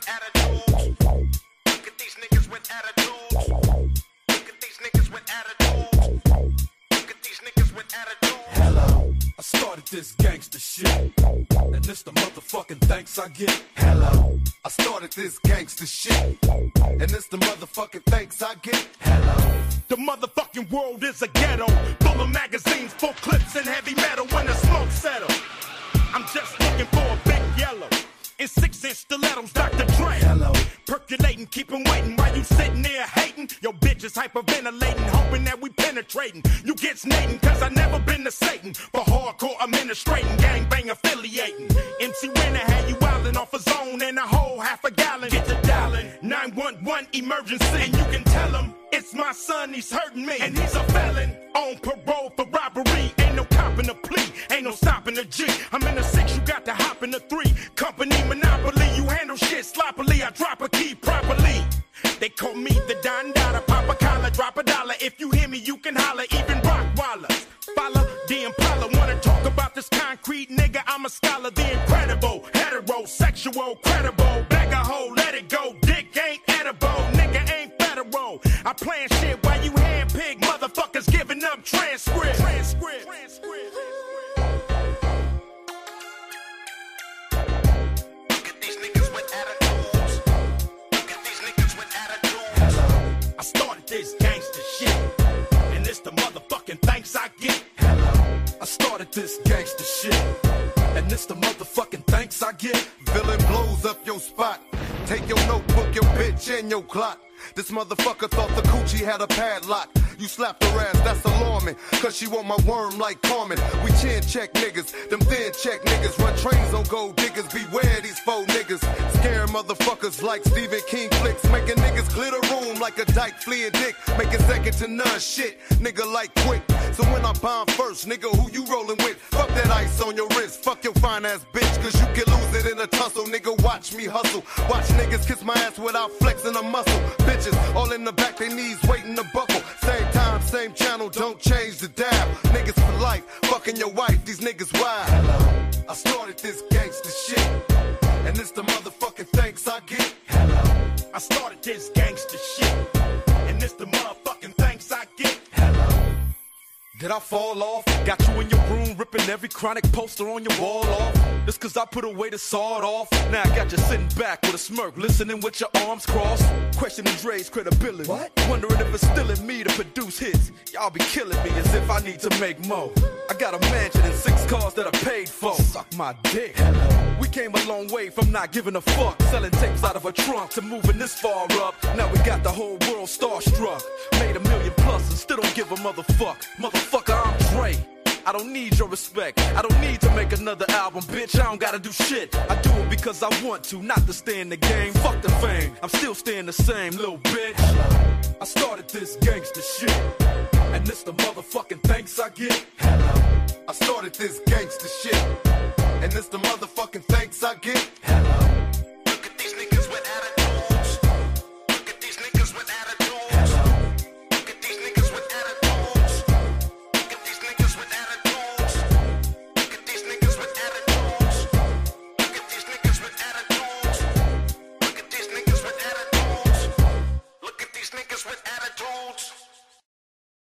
attitudes. Look at these niggas with attitudes. Look at these niggas with attitudes. Look at these niggas with attitudes. Hello, I started this gangster shit, and it's the motherfucking thanks I get. Hello, I started this gangster shit, and it's the motherfucking thanks I get. Hello, the motherfucking world is a ghetto, full of magazines, full clips, and heavy metal. When the smoke settles, I'm just looking for a big yellow in 6-inch stilettos, Dr. Dre. Hello, percolating, keep 'em waiting while you sitting there hating. Your bitch is hyperventilating, hoping that we penetrating. You get snating, cause I never been to Satan. For hardcore administrating, gangbang affiliating. MC Winner had you wildin' off a zone and a whole half a gallon. Get the dialing, 911 emergency. And you can tell him, it's my son, he's hurting me. And he's a felon, on parole for robbery. Ain't no copping a plea, ain't no stopping a G. I'm in the 6, you got to hop in the 3. Company monopoly, you handle shit sloppily. I drop a key properly. They call me the Don Dada, pop a collar, drop a dollar. If you hear me, you can holler, even Rockwaller. Follow the Impala, wanna talk about this concrete nigga? I'm a scholar, the incredible, heterosexual, credible. Bag a hoe, let it go, dick ain't edible, nigga ain't federal. I plan shit while you handpick motherfuckers giving up transcript. I started this gangster shit, and it's the motherfucking thanks I get. hello, I started this gangster shit, and it's the motherfucking thanks I get. Villain blows up your spot. Take your notebook, your bitch, and your clock. This motherfucker thought the coochie had a padlock. You slapped her ass, that's alarming, cause she want my worm like Carmen. We chin check niggas, them thin check niggas. Run trains on gold diggers, beware these faux niggas. Scare motherfuckers like Stephen King flicks. Making niggas clear the room like a dyke fleeing dick. Making second to none shit, nigga like quick. So when I bomb first, nigga, who you rolling with? Fuck that ice on your wrist, fuck your fine ass bitch, cause you can lose it in a tussle. Nigga, watch me hustle. Watch niggas kiss my ass without flexing a muscle. Bitches all in the back, they knees waiting to buckle. Same time, same channel, don't change the dial. Niggas for life, fucking your wife, these niggas wild. Hello, I started this gangster shit, and it's the motherfucking thanks I get. Hello, I started this gangster shit, and it's the motherfucking thanks I get. Hello, did I fall off? Got you in your room ripping every chronic poster on your wall off. Just cause I put away the sawed off. Now I got you sitting back with a smirk, listening with your arms crossed, questioning Dre's credibility. What? Wondering if it's still in me to produce hits. Y'all be killing me as if I need to make more. I got a mansion and 6 cars that I paid for. Suck my dick. Hello. We came a long way from not giving a fuck, selling tapes out of a trunk to moving this far up. Now we got the whole world starstruck. Made $1 million plus and still don't give a motherfuck. Motherfucker, I'm Dre. I don't need your respect. I don't need to make another album, bitch. I don't gotta do shit. I do it because I want to, not to stay in the game. Fuck the fame. I'm still staying the same, little bitch. I started this gangster shit, and it's the motherfucking thanks I get. Hello, I started this gangster shit, and it's the motherfucking thanks I get.